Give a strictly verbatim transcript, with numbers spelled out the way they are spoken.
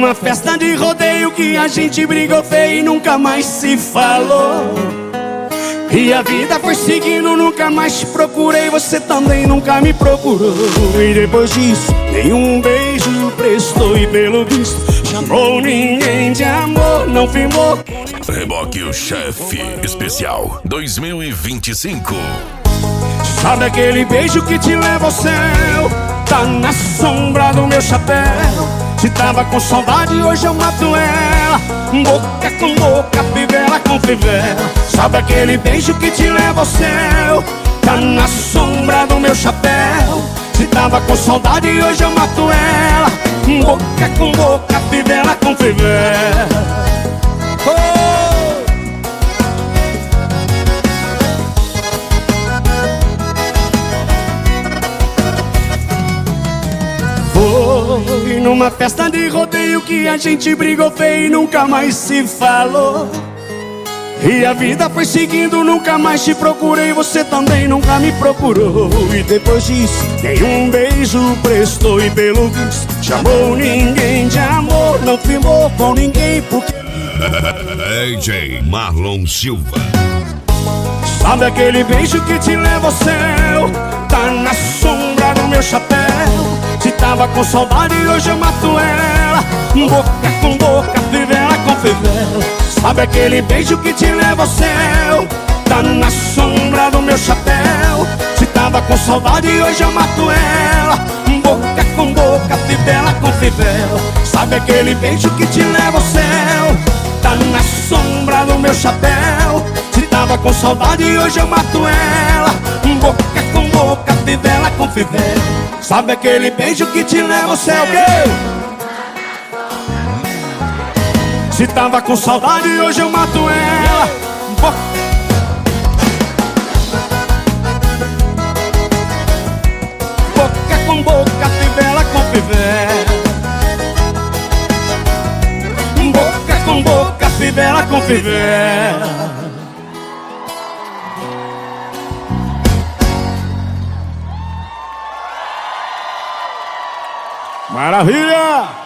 numa festa de rodeio que a gente brigou feio e nunca mais se falou. E a vida foi seguindo, nunca mais te procurei, você também nunca me procurou. E depois disso, nenhum beijo prestou e pelo visto chamou ninguém de amor, não firmou. Reboque o Chefe Especial dois mil e vinte e cinco. Sabe aquele beijo que te leva ao céu? Tá na sombra do meu chapéu. Se tava com saudade, hoje eu mato ela. Boca com boca, fivela com fivela. Sabe aquele beijo que te leva ao céu? Tá na sombra do meu chapéu. Se tava com saudade, hoje eu mato ela. Boca com boca, fivela com fivela. Oh! Foi numa festa de rodeio que a gente brigou feio e nunca mais se falou. E a vida foi seguindo, nunca mais te procurei, você também nunca me procurou. E depois disso, nenhum beijo prestou e pelo visto chamou ninguém de amor, não firmou com ninguém porque... D J Marlon Silva. Sabe aquele beijo que te leva ao céu? Tá na sombra do meu chapéu. Se tava com saudade, hoje eu mato ela. Boca com boca, fivela com fivela. Sabe aquele beijo que te leva ao céu? Tá na sombra do meu chapéu. Se tava com saudade, hoje eu mato ela. Boca com boca, fivela com fivela. Sabe aquele beijo que te leva ao céu? Tá na sombra do meu chapéu. Se tava com saudade, hoje eu mato ela. Boca com boca, fivela com fivela. Sabe aquele beijo que te leva ao céu? Se tava com saudade, hoje eu mato ela. Boca, boca com boca, fivela com fivela. Boca com boca, fivela com fivela. Maravilha!